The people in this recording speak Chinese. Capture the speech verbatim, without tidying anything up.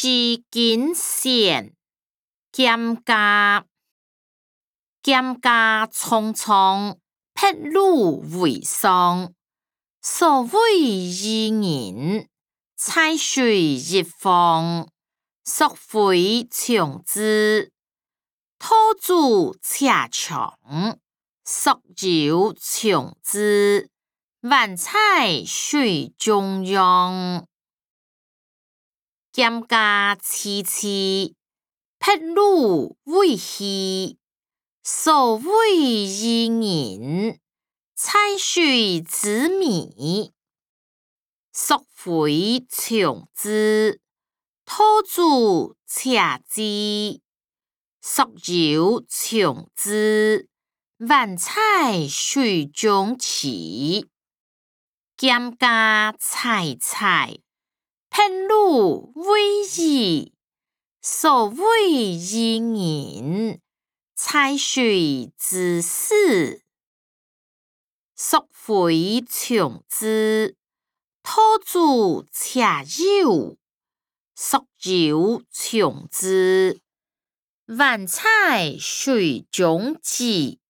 是谨慎，兼加兼加匆匆，撇汝为霜。所谓伊人，采水一方，溯洄从之。土主且穷，溯游从之。万采水中庸。兼加萋萋，撇汝为稀。所谓伊人，采水之米，溯洄从之。土主且饥，溯游从之。万采水中奇。兼加采采，撇汝为夷。所谓伊人，采水之始。溯洄从之。土主且友，溯游从之。万采水中奇。